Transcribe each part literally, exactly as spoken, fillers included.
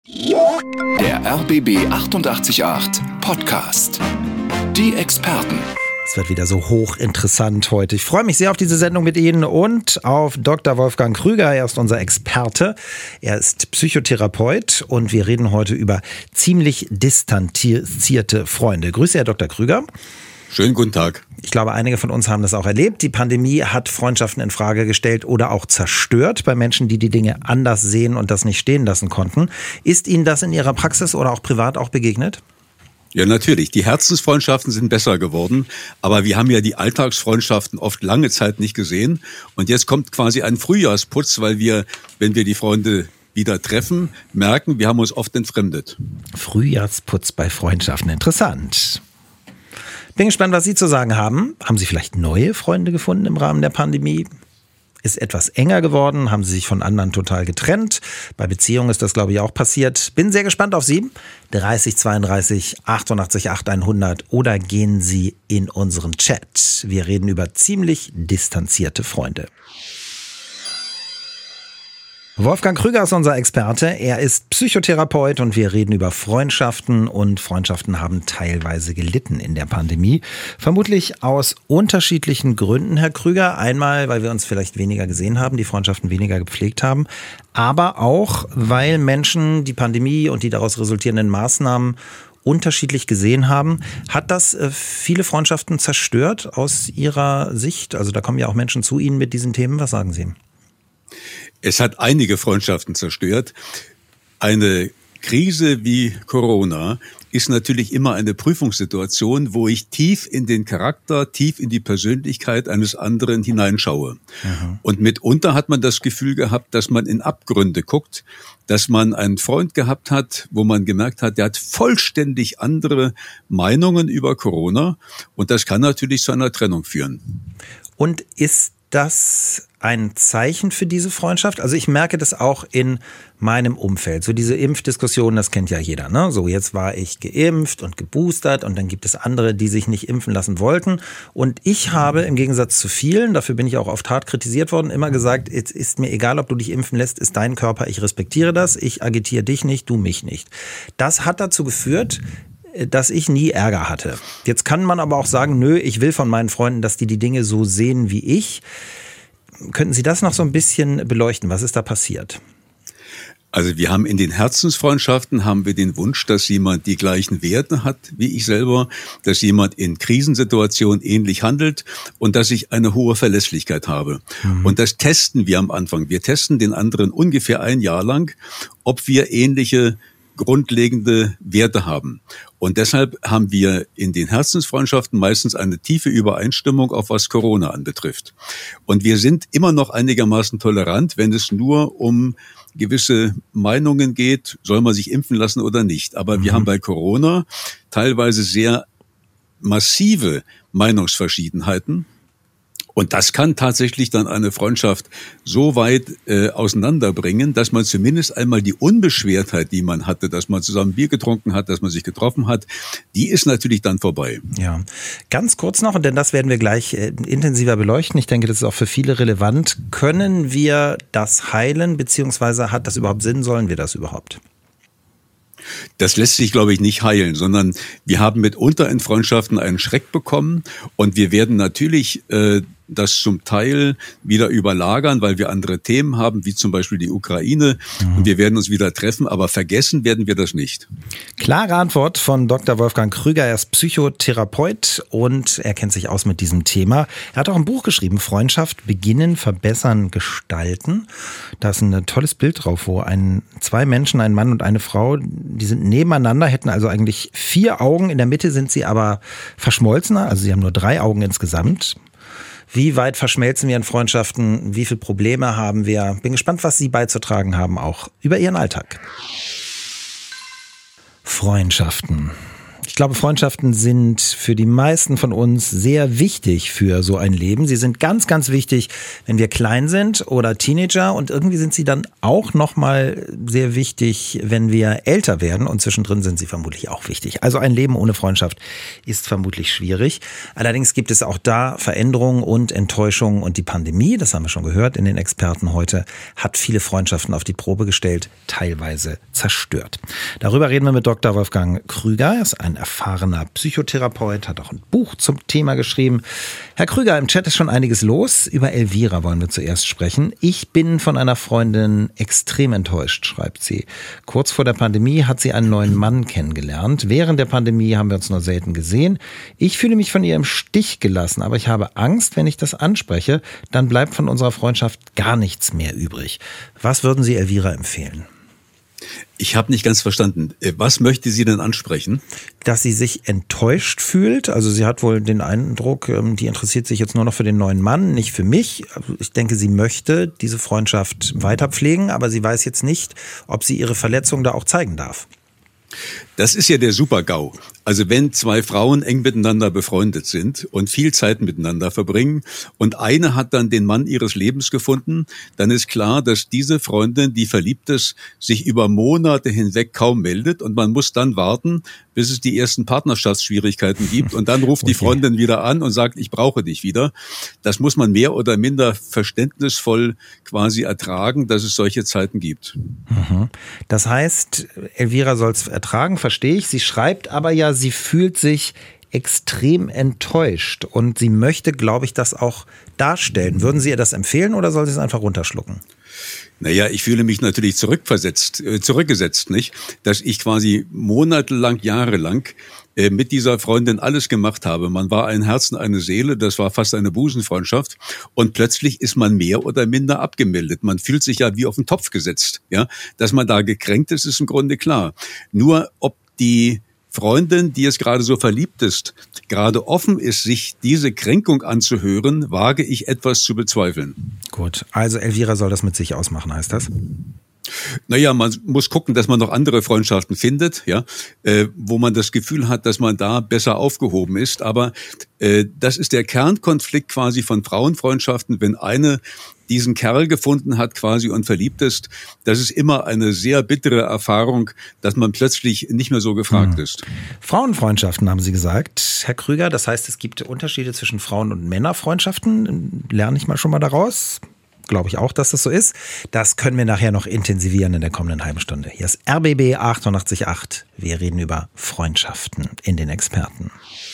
Der R B B achtundachtzig Komma acht Podcast. Die Experten. Es wird wieder so hochinteressant heute. Ich freue mich sehr auf diese Sendung mit Ihnen und auf Doktor Wolfgang Krüger. Er ist unser Experte. Er ist Psychotherapeut und wir reden heute über ziemlich distanzierte Freunde. Grüße, Herr Doktor Krüger. Schönen guten Tag. Ich glaube, einige von uns haben das auch erlebt. Die Pandemie hat Freundschaften in Frage gestellt oder auch zerstört bei Menschen, die die Dinge anders sehen und das nicht stehen lassen konnten. Ist Ihnen das in Ihrer Praxis oder auch privat auch begegnet? Ja, natürlich. Die Herzensfreundschaften sind besser geworden, aber wir haben ja die Alltagsfreundschaften oft lange Zeit nicht gesehen. Und jetzt kommt quasi ein Frühjahrsputz, weil wir, wenn wir die Freunde wieder treffen, merken, wir haben uns oft entfremdet. Frühjahrsputz bei Freundschaften, interessant. Bin gespannt, was Sie zu sagen haben. Haben Sie vielleicht neue Freunde gefunden im Rahmen der Pandemie? Ist etwas enger geworden? Haben Sie sich von anderen total getrennt? Bei Beziehungen ist das, glaube ich, auch passiert. Bin sehr gespannt auf Sie. dreißig zweiunddreißig achtundachtzig acht hundert oder gehen Sie in unseren Chat. Wir reden über ziemlich distanzierte Freunde. Wolfgang Krüger ist unser Experte. Er ist Psychotherapeut und wir reden über Freundschaften und Freundschaften haben teilweise gelitten in der Pandemie. Vermutlich aus unterschiedlichen Gründen, Herr Krüger. Einmal, weil wir uns vielleicht weniger gesehen haben, die Freundschaften weniger gepflegt haben, aber auch, weil Menschen die Pandemie und die daraus resultierenden Maßnahmen unterschiedlich gesehen haben. Hat das viele Freundschaften zerstört aus Ihrer Sicht? Also da kommen ja auch Menschen zu Ihnen mit diesen Themen. Was sagen Sie? Es hat einige Freundschaften zerstört. Eine Krise wie Corona ist natürlich immer eine Prüfungssituation, wo ich tief in den Charakter, tief in die Persönlichkeit eines anderen hineinschaue. Mhm. Und mitunter hat man das Gefühl gehabt, dass man in Abgründe guckt, dass man einen Freund gehabt hat, wo man gemerkt hat, der hat vollständig andere Meinungen über Corona. Und das kann natürlich zu einer Trennung führen. Und ist das ein Zeichen für diese Freundschaft? Also ich merke das auch in meinem Umfeld. So diese Impfdiskussion, das kennt ja jeder, ne? So, jetzt war ich geimpft und geboostert und dann gibt es andere, die sich nicht impfen lassen wollten. Und ich habe im Gegensatz zu vielen, dafür bin ich auch oft hart kritisiert worden, immer gesagt, es ist mir egal, ob du dich impfen lässt, ist dein Körper, ich respektiere das, ich agitiere dich nicht, du mich nicht. Das hat dazu geführt, dass ich nie Ärger hatte. Jetzt kann man aber auch sagen, nö, ich will von meinen Freunden, dass die die Dinge so sehen wie ich. Könnten Sie das noch so ein bisschen beleuchten? Was ist da passiert? Also wir haben in den Herzensfreundschaften haben wir den Wunsch, dass jemand die gleichen Werte hat wie ich selber, dass jemand in Krisensituationen ähnlich handelt und dass ich eine hohe Verlässlichkeit habe. Mhm. Und das testen wir am Anfang. Wir testen den anderen ungefähr ein Jahr lang, ob wir ähnliche grundlegende Werte haben. Und deshalb haben wir in den Herzensfreundschaften meistens eine tiefe Übereinstimmung, auch was Corona anbetrifft. Und wir sind immer noch einigermaßen tolerant, wenn es nur um gewisse Meinungen geht, soll man sich impfen lassen oder nicht. Aber mhm. wir haben bei Corona teilweise sehr massive Meinungsverschiedenheiten. Und das kann tatsächlich dann eine Freundschaft so weit äh, auseinanderbringen, dass man zumindest einmal die Unbeschwertheit, die man hatte, dass man zusammen Bier getrunken hat, dass man sich getroffen hat, die ist natürlich dann vorbei. Ja, ganz kurz noch, denn das werden wir gleich äh, intensiver beleuchten. Ich denke, das ist auch für viele relevant. Können wir das heilen, beziehungsweise hat das überhaupt Sinn? Sollen wir das überhaupt? Das lässt sich, glaube ich, nicht heilen, sondern wir haben mitunter in Freundschaften einen Schreck bekommen und wir werden natürlich äh, das zum Teil wieder überlagern, weil wir andere Themen haben, wie zum Beispiel die Ukraine. Mhm. Und wir werden uns wieder treffen, aber vergessen werden wir das nicht. Klare Antwort von Doktor Wolfgang Krüger. Er ist Psychotherapeut und er kennt sich aus mit diesem Thema. Er hat auch ein Buch geschrieben, Freundschaft, Beginnen, Verbessern, Gestalten. Da ist ein tolles Bild drauf, wo ein, zwei Menschen, ein Mann und eine Frau, die sind nebeneinander, hätten also eigentlich vier Augen. In der Mitte sind sie aber verschmolzener, also sie haben nur drei Augen insgesamt. Wie weit verschmelzen wir in Freundschaften? Wie viele Probleme haben wir? Bin gespannt, was Sie beizutragen haben, auch über Ihren Alltag. Freundschaften. Ich glaube, Freundschaften sind für die meisten von uns sehr wichtig für so ein Leben. Sie sind ganz, ganz wichtig, wenn wir klein sind oder Teenager, und irgendwie sind sie dann auch nochmal sehr wichtig, wenn wir älter werden, und zwischendrin sind sie vermutlich auch wichtig. Also ein Leben ohne Freundschaft ist vermutlich schwierig. Allerdings gibt es auch da Veränderungen und Enttäuschungen, und die Pandemie, das haben wir schon gehört in den Experten heute, hat viele Freundschaften auf die Probe gestellt, teilweise zerstört. Darüber reden wir mit Doktor Wolfgang Krüger. Er ist ein erfahrener Psychotherapeut, hat auch ein Buch zum Thema geschrieben. Herr Krüger, im Chat ist schon einiges los. Über Elvira wollen wir zuerst sprechen. Ich bin von einer Freundin extrem enttäuscht, schreibt sie. Kurz vor der Pandemie hat sie einen neuen Mann kennengelernt. Während der Pandemie haben wir uns nur selten gesehen. Ich fühle mich von ihr im Stich gelassen, aber ich habe Angst, wenn ich das anspreche, dann bleibt von unserer Freundschaft gar nichts mehr übrig. Was würden Sie Elvira empfehlen? Ich habe nicht ganz verstanden. Was möchte sie denn ansprechen? Dass sie sich enttäuscht fühlt. Also sie hat wohl den Eindruck, die interessiert sich jetzt nur noch für den neuen Mann, nicht für mich. Ich denke, sie möchte diese Freundschaft weiter pflegen, aber sie weiß jetzt nicht, ob sie ihre Verletzung da auch zeigen darf. Das ist ja der Super-GAU. Also wenn zwei Frauen eng miteinander befreundet sind und viel Zeit miteinander verbringen und eine hat dann den Mann ihres Lebens gefunden, dann ist klar, dass diese Freundin, die verliebt ist, sich über Monate hinweg kaum meldet, und man muss dann warten, bis es die ersten Partnerschaftsschwierigkeiten gibt, und dann ruft okay. die Freundin wieder an und sagt, ich brauche dich wieder. Das muss man mehr oder minder verständnisvoll quasi ertragen, dass es solche Zeiten gibt. Das heißt, Elvira soll es ertragen, verstehe ich. Sie schreibt aber ja, sie fühlt sich extrem enttäuscht, und sie möchte, glaube ich, das auch darstellen. Würden Sie ihr das empfehlen, oder soll sie es einfach runterschlucken? Naja, ich fühle mich natürlich zurückversetzt, äh, zurückgesetzt, nicht? Dass ich quasi monatelang, jahrelang äh, mit dieser Freundin alles gemacht habe. Man war ein Herz und eine Seele, das war fast eine Busenfreundschaft. Und plötzlich ist man mehr oder minder abgemeldet. Man fühlt sich ja wie auf den Topf gesetzt, ja? Dass man da gekränkt ist, ist im Grunde klar. Nur ob die Freundin, die jetzt gerade so verliebt ist, gerade offen ist, sich diese Kränkung anzuhören, wage ich etwas zu bezweifeln. Gut, also Elvira soll das mit sich ausmachen, heißt das? Naja, man muss gucken, dass man noch andere Freundschaften findet, ja, äh, wo man das Gefühl hat, dass man da besser aufgehoben ist. Aber äh, das ist der Kernkonflikt quasi von Frauenfreundschaften, wenn eine diesen Kerl gefunden hat quasi und verliebt ist. Das ist immer eine sehr bittere Erfahrung, dass man plötzlich nicht mehr so gefragt hm. ist. Frauenfreundschaften haben Sie gesagt, Herr Krüger. Das heißt, es gibt Unterschiede zwischen Frauen- und Männerfreundschaften. Lerne ich mal schon mal daraus. Glaube ich auch, dass das so ist. Das können wir nachher noch intensivieren in der kommenden halben Stunde. Hier ist R B B achtundachtzig Komma acht. Wir reden über Freundschaften in den Experten.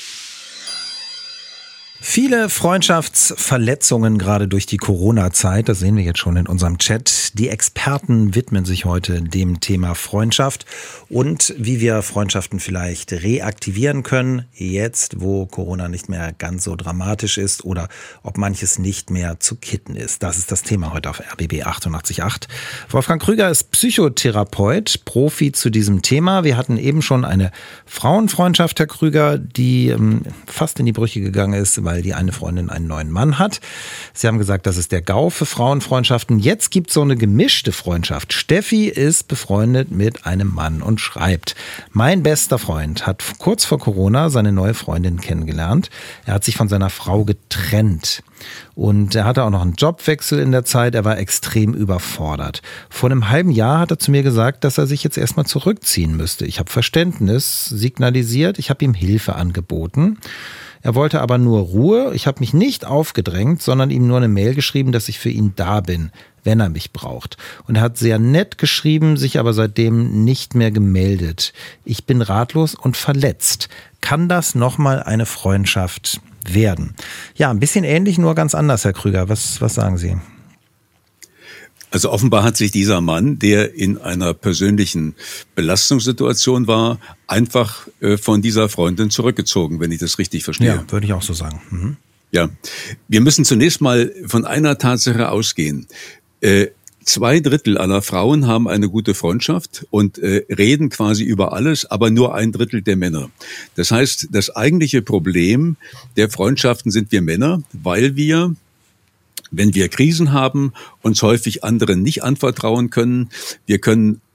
Viele Freundschaftsverletzungen gerade durch die Corona-Zeit, das sehen wir jetzt schon in unserem Chat. Die Experten widmen sich heute dem Thema Freundschaft und wie wir Freundschaften vielleicht reaktivieren können, jetzt wo Corona nicht mehr ganz so dramatisch ist, oder ob manches nicht mehr zu kitten ist. Das ist das Thema heute auf R B B achtundachtzig Komma acht. Wolfgang Krüger ist Psychotherapeut, Profi zu diesem Thema. Wir hatten eben schon eine Frauenfreundschaft, Herr Krüger, die ähm, fast in die Brüche gegangen ist, weil die eine Freundin einen neuen Mann hat. Sie haben gesagt, das ist der GAU für Frauenfreundschaften. Jetzt gibt es so eine gemischte Freundschaft. Steffi ist befreundet mit einem Mann und schreibt: Mein bester Freund hat kurz vor Corona seine neue Freundin kennengelernt. Er hat sich von seiner Frau getrennt. Und er hatte auch noch einen Jobwechsel in der Zeit. Er war extrem überfordert. Vor einem halben Jahr hat er zu mir gesagt, dass er sich jetzt erstmal zurückziehen müsste. Ich habe Verständnis signalisiert. Ich habe ihm Hilfe angeboten. Er wollte aber nur Ruhe. Ich habe mich nicht aufgedrängt, sondern ihm nur eine Mail geschrieben, dass ich für ihn da bin, wenn er mich braucht. Und er hat sehr nett geschrieben, sich aber seitdem nicht mehr gemeldet. Ich bin ratlos und verletzt. Kann das nochmal eine Freundschaft werden? Ja, ein bisschen ähnlich, nur ganz anders, Herr Krüger. Was, was sagen Sie? Also offenbar hat sich dieser Mann, der in einer persönlichen Belastungssituation war, einfach äh, von dieser Freundin zurückgezogen, wenn ich das richtig verstehe. Ja, würde ich auch so sagen. Mhm. Ja, wir müssen zunächst mal von einer Tatsache ausgehen. Äh, Zwei Drittel aller Frauen haben eine gute Freundschaft und äh, reden quasi über alles, aber nur ein Drittel der Männer. Das heißt, das eigentliche Problem der Freundschaften sind wir Männer, weil wir, wenn wir Krisen haben, uns häufig anderen nicht anvertrauen können. Wir können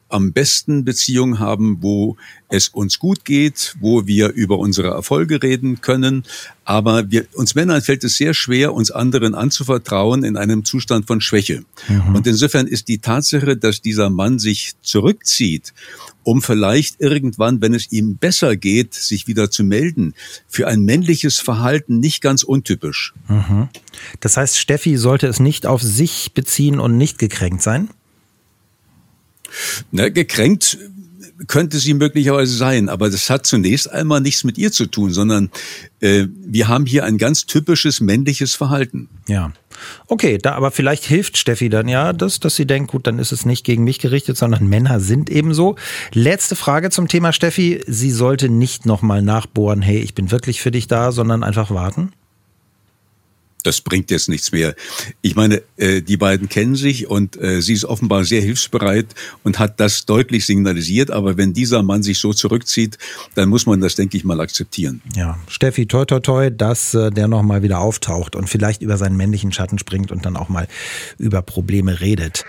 am besten Beziehungen haben, wo es uns gut geht, wo wir über unsere Erfolge reden können. Aber wir, uns Männern fällt es sehr schwer, uns anderen anzuvertrauen in einem Zustand von Schwäche. Mhm. Und insofern ist die Tatsache, dass dieser Mann sich zurückzieht, um vielleicht irgendwann, wenn es ihm besser geht, sich wieder zu melden, für ein männliches Verhalten nicht ganz untypisch. Mhm. Das heißt, Steffi sollte es nicht auf sich beziehen und nicht gekränkt sein? Na, gekränkt könnte sie möglicherweise sein, aber das hat zunächst einmal nichts mit ihr zu tun, sondern äh, wir haben hier ein ganz typisches männliches Verhalten. Ja, okay, da aber vielleicht hilft Steffi dann ja, dass, dass sie denkt, gut, dann ist es nicht gegen mich gerichtet, sondern Männer sind eben so. Letzte Frage zum Thema Steffi, sie sollte nicht nochmal nachbohren, hey, ich bin wirklich für dich da, sondern einfach warten? Das bringt jetzt nichts mehr. Ich meine, äh, die beiden kennen sich und äh, sie ist offenbar sehr hilfsbereit und hat das deutlich signalisiert. Aber wenn dieser Mann sich so zurückzieht, dann muss man das, denke ich mal, akzeptieren. Ja, Steffi, toi, toi, toi, dass äh, der nochmal wieder auftaucht und vielleicht über seinen männlichen Schatten springt und dann auch mal über Probleme redet.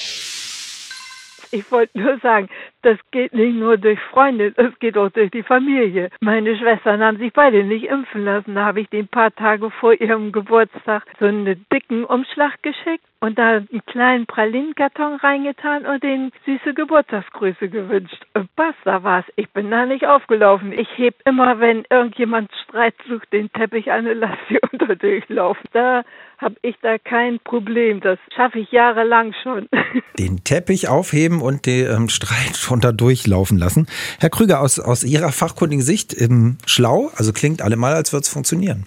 Ich wollte nur sagen, das geht nicht nur durch Freunde, das geht auch durch die Familie. Meine Schwestern haben sich beide nicht impfen lassen. Da habe ich den ein paar Tage vor ihrem Geburtstag so einen dicken Umschlag geschickt und da einen kleinen Pralinenkarton reingetan und denen süße Geburtstagsgrüße gewünscht. Und basta war's. Ich bin da nicht aufgelaufen. Ich heb immer, wenn irgendjemand Streit sucht, den Teppich an und lasse sie unter durchlaufen. Da habe ich da kein Problem. Das schaffe ich jahrelang schon. Den Teppich aufheben und den ähm, Streit drunter durchlaufen lassen. Herr Krüger, aus, aus Ihrer fachkundigen Sicht ähm, schlau, also klingt allemal, als würde es funktionieren.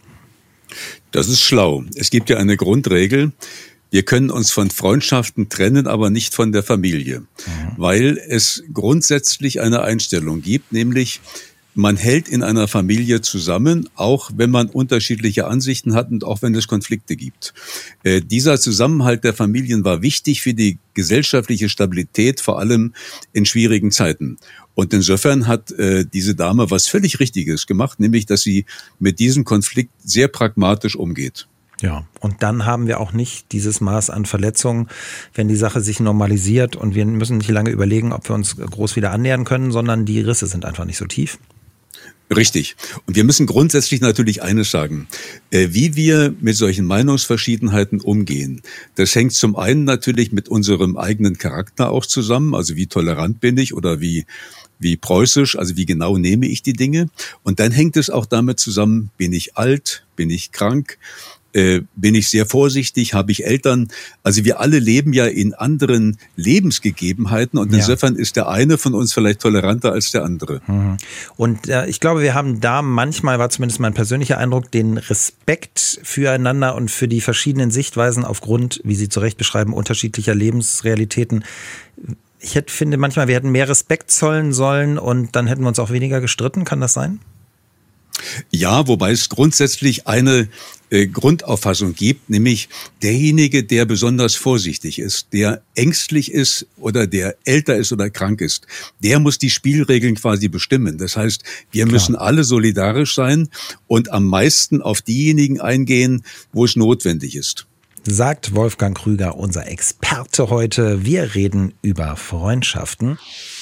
Das ist schlau. Es gibt ja eine Grundregel. Wir können uns von Freundschaften trennen, aber nicht von der Familie. Mhm. Weil es grundsätzlich eine Einstellung gibt, nämlich man hält in einer Familie zusammen, auch wenn man unterschiedliche Ansichten hat und auch wenn es Konflikte gibt. Äh, dieser Zusammenhalt der Familien war wichtig für die gesellschaftliche Stabilität, vor allem in schwierigen Zeiten. Und insofern hat äh, diese Dame was völlig Richtiges gemacht, nämlich, dass sie mit diesem Konflikt sehr pragmatisch umgeht. Ja, und dann haben wir auch nicht dieses Maß an Verletzungen, wenn die Sache sich normalisiert und wir müssen nicht lange überlegen, ob wir uns groß wieder annähern können, sondern die Risse sind einfach nicht so tief. Richtig. Und wir müssen grundsätzlich natürlich eines sagen. Äh, wie wir mit solchen Meinungsverschiedenheiten umgehen, das hängt zum einen natürlich mit unserem eigenen Charakter auch zusammen. Also wie tolerant bin ich oder wie, wie preußisch, also wie genau nehme ich die Dinge. Und dann hängt es auch damit zusammen, bin ich alt, bin ich krank, Äh, bin ich sehr vorsichtig, habe ich Eltern. Also wir alle leben ja in anderen Lebensgegebenheiten und insofern ja. ist der eine von uns vielleicht toleranter als der andere. Und äh, ich glaube, wir haben da manchmal, war zumindest mein persönlicher Eindruck, den Respekt füreinander und für die verschiedenen Sichtweisen aufgrund, wie Sie zu Recht beschreiben, unterschiedlicher Lebensrealitäten. Ich hätte, finde manchmal, wir hätten mehr Respekt zollen sollen und dann hätten wir uns auch weniger gestritten. Kann das sein? Ja, wobei es grundsätzlich eine äh, Grundauffassung gibt, nämlich derjenige, der besonders vorsichtig ist, der ängstlich ist oder der älter ist oder krank ist, der muss die Spielregeln quasi bestimmen. Das heißt, wir Klar. müssen alle solidarisch sein und am meisten auf diejenigen eingehen, wo es notwendig ist. Sagt Wolfgang Krüger, unser Experte heute. Wir reden über Freundschaften.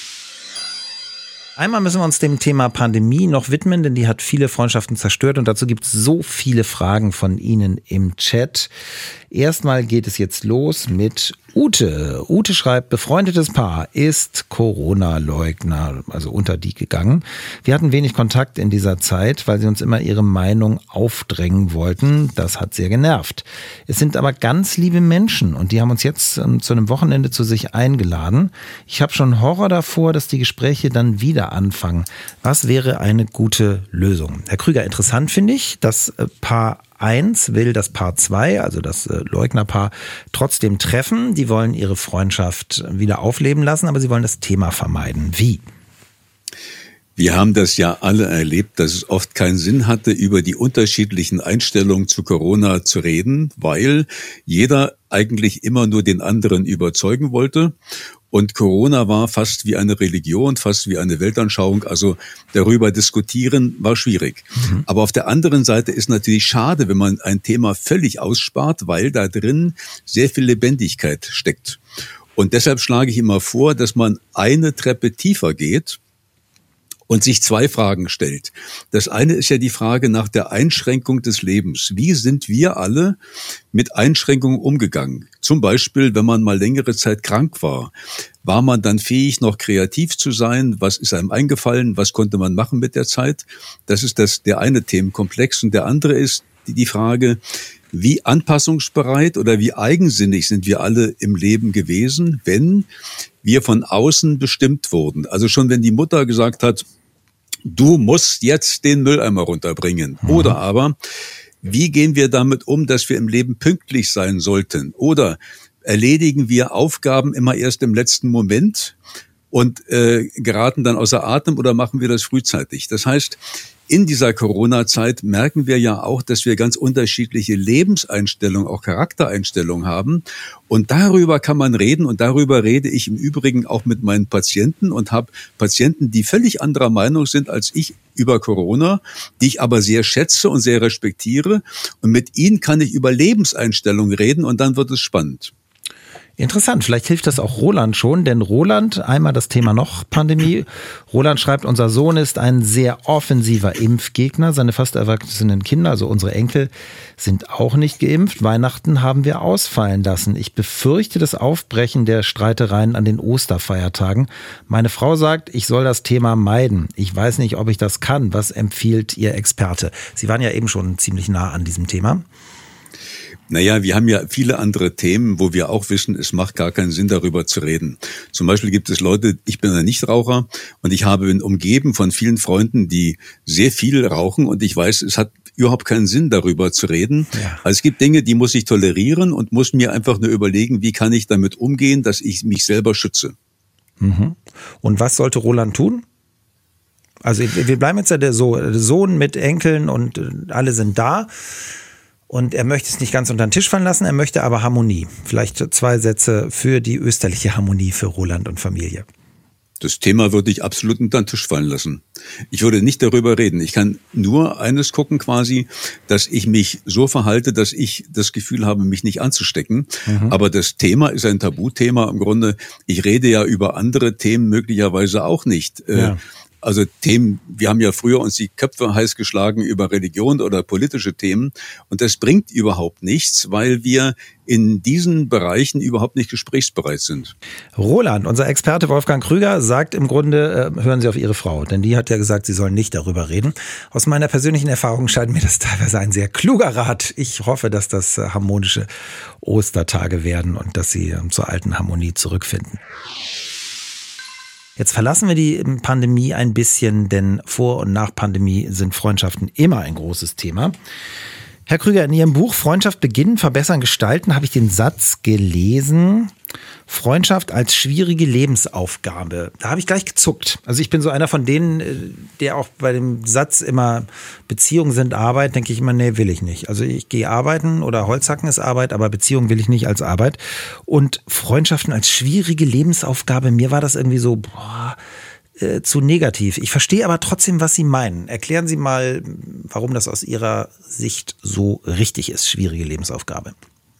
Einmal müssen wir uns dem Thema Pandemie noch widmen, denn die hat viele Freundschaften zerstört und dazu gibt es so viele Fragen von Ihnen im Chat. Erstmal geht es jetzt los mit Ute. Ute schreibt, befreundetes Paar ist Corona-Leugner, also unter die gegangen. Wir hatten wenig Kontakt in dieser Zeit, weil sie uns immer ihre Meinung aufdrängen wollten. Das hat sehr genervt. Es sind aber ganz liebe Menschen und die haben uns jetzt ähm, zu einem Wochenende zu sich eingeladen. Ich habe schon Horror davor, dass die Gespräche dann wieder anfangen. Was wäre eine gute Lösung? Herr Krüger, interessant finde ich, dass äh, Paar eins will das Paar zwei, also das äh, Leugnerpaar, trotzdem treffen. Die wollen ihre Freundschaft wieder aufleben lassen, aber sie wollen das Thema vermeiden. Wie? Wir haben das ja alle erlebt, dass es oft keinen Sinn hatte, über die unterschiedlichen Einstellungen zu Corona zu reden, weil jeder eigentlich immer nur den anderen überzeugen wollte. Und Corona war fast wie eine Religion, fast wie eine Weltanschauung. Also darüber diskutieren war schwierig. Mhm. Aber auf der anderen Seite ist natürlich schade, wenn man ein Thema völlig ausspart, weil da drin sehr viel Lebendigkeit steckt. Und deshalb schlage ich immer vor, dass man eine Treppe tiefer geht und sich zwei Fragen stellt. Das eine ist ja die Frage nach der Einschränkung des Lebens. Wie sind wir alle mit Einschränkungen umgegangen? Zum Beispiel, wenn man mal längere Zeit krank war. War man dann fähig, noch kreativ zu sein? Was ist einem eingefallen? Was konnte man machen mit der Zeit? Das ist das, der eine Themenkomplex. Und der andere ist die, die Frage, wie anpassungsbereit oder wie eigensinnig sind wir alle im Leben gewesen, wenn wir von außen bestimmt wurden? Also schon wenn die Mutter gesagt hat, du musst jetzt den Mülleimer runterbringen. Mhm. Oder aber, wie gehen wir damit um, dass wir im Leben pünktlich sein sollten? Oder erledigen wir Aufgaben immer erst im letzten Moment und äh, geraten dann außer Atem oder machen wir das frühzeitig? Das heißt, in dieser Corona-Zeit merken wir ja auch, dass wir ganz unterschiedliche Lebenseinstellungen, auch Charaktereinstellungen haben. Und darüber kann man reden. Und darüber rede ich im Übrigen auch mit meinen Patienten und habe Patienten, die völlig anderer Meinung sind als ich über Corona, die ich aber sehr schätze und sehr respektiere. Und mit ihnen kann ich über Lebenseinstellungen reden und dann wird es spannend. Interessant, vielleicht hilft das auch Roland schon, denn Roland, einmal das Thema noch Pandemie. Roland schreibt, unser Sohn ist ein sehr offensiver Impfgegner. Seine fast erwachsenen Kinder, also unsere Enkel, sind auch nicht geimpft. Weihnachten haben wir ausfallen lassen. Ich befürchte das Aufbrechen der Streitereien an den Osterfeiertagen. Meine Frau sagt, ich soll das Thema meiden. Ich weiß nicht, ob ich das kann. Was empfiehlt Ihr Experte? Sie waren ja eben schon ziemlich nah an diesem Thema. Naja, wir haben ja viele andere Themen, wo wir auch wissen, es macht gar keinen Sinn, darüber zu reden. Zum Beispiel gibt es Leute, ich bin ein Nichtraucher und ich habe bin umgeben von vielen Freunden, die sehr viel rauchen und ich weiß, es hat überhaupt keinen Sinn, darüber zu reden. Ja. Also es gibt Dinge, die muss ich tolerieren und muss mir einfach nur überlegen, wie kann ich damit umgehen, dass ich mich selber schütze. Mhm. Und was sollte Roland tun? Also wir bleiben jetzt ja der Sohn mit Enkeln und alle sind da. Und er möchte es nicht ganz unter den Tisch fallen lassen, er möchte aber Harmonie. Vielleicht zwei Sätze für die österliche Harmonie für Roland und Familie. Das Thema würde ich absolut unter den Tisch fallen lassen. Ich würde nicht darüber reden. Ich kann nur eines gucken quasi, dass ich mich so verhalte, dass ich das Gefühl habe, mich nicht anzustecken. Mhm. Aber das Thema ist ein Tabuthema. Im Grunde, ich rede ja über andere Themen möglicherweise auch nicht. Ja. Also Themen, wir haben ja früher uns die Köpfe heiß geschlagen über Religion oder politische Themen und das bringt überhaupt nichts, weil wir in diesen Bereichen überhaupt nicht gesprächsbereit sind. Roland, unser Experte Wolfgang Krüger, sagt im Grunde, äh, hören Sie auf Ihre Frau, denn die hat ja gesagt, Sie sollen nicht darüber reden. Aus meiner persönlichen Erfahrung scheint mir das teilweise ein sehr kluger Rat. Ich hoffe, dass das äh, harmonische Ostertage werden und dass Sie äh, zur alten Harmonie zurückfinden. Jetzt verlassen wir die Pandemie ein bisschen, denn vor und nach Pandemie sind Freundschaften immer ein großes Thema. Herr Krüger, in Ihrem Buch Freundschaft beginnen, verbessern, gestalten habe ich den Satz gelesen, Freundschaft als schwierige Lebensaufgabe. Da habe ich gleich gezuckt. Also ich bin so einer von denen, der auch bei dem Satz immer Beziehungen sind Arbeit, denke ich immer, nee, will ich nicht. Also ich gehe arbeiten oder Holzhacken ist Arbeit, aber Beziehungen will ich nicht als Arbeit. Und Freundschaften als schwierige Lebensaufgabe, mir war das irgendwie so, boah, äh, zu negativ. Ich verstehe aber trotzdem, was Sie meinen. Erklären Sie mal, warum das aus Ihrer Sicht so richtig ist, schwierige Lebensaufgabe.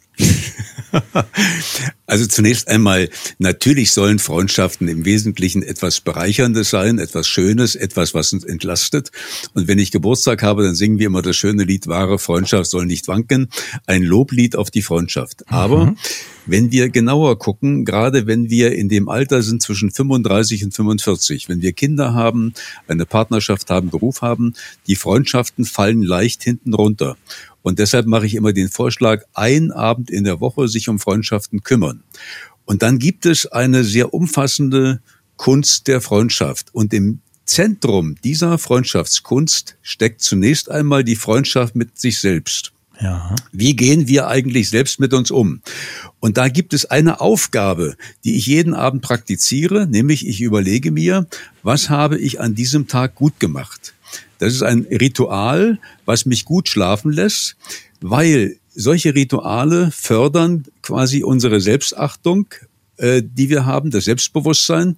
Also zunächst einmal, natürlich sollen Freundschaften im Wesentlichen etwas Bereicherndes sein, etwas Schönes, etwas, was uns entlastet. Und wenn ich Geburtstag habe, dann singen wir immer das schöne Lied, wahre Freundschaft soll nicht wanken. Ein Loblied auf die Freundschaft. Aber mhm. wenn wir genauer gucken, gerade wenn wir in dem Alter sind zwischen fünfunddreißig und fünfundvierzig, wenn wir Kinder haben, eine Partnerschaft haben, Beruf haben, die Freundschaften fallen leicht hinten runter. Und deshalb mache ich immer den Vorschlag, ein Abend in der Woche sich um Freundschaften kümmern. Und dann gibt es eine sehr umfassende Kunst der Freundschaft. Und im Zentrum dieser Freundschaftskunst steckt zunächst einmal die Freundschaft mit sich selbst. Ja. Wie gehen wir eigentlich selbst mit uns um? Und da gibt es eine Aufgabe, die ich jeden Abend praktiziere, nämlich ich überlege mir, was habe ich an diesem Tag gut gemacht? Das ist ein Ritual, was mich gut schlafen lässt, weil solche Rituale fördern quasi unsere Selbstachtung, äh, die wir haben, das Selbstbewusstsein.